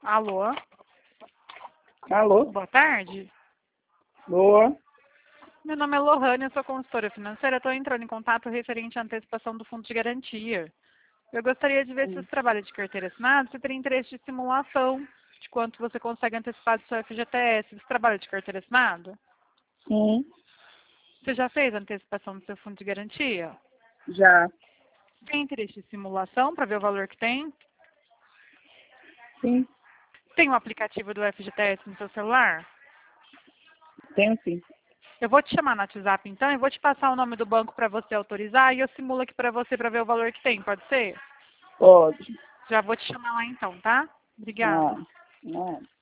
Alô? Alô? Boa tarde. Boa. Meu nome é Lohane, eu sou consultora financeira. Estou entrando em contato referente à antecipação do fundo de garantia. Eu gostaria de ver se você trabalha de carteira assinada, se teria interesse de simulação de quanto você consegue antecipar do seu FGTS. Você trabalha de carteira assinada? Sim, Você já fez a antecipação do seu fundo de garantia? já. Tem interesse de simulação para ver o valor que tem? Sim, Tem um aplicativo do FGTS no seu celular? tenho sim. Eu vou te chamar no WhatsApp então e vou te passar o nome do banco para você autorizar e eu simulo aqui para você para ver o valor que tem, pode ser? Pode. Já vou te chamar lá então, tá? Obrigada. Não, não.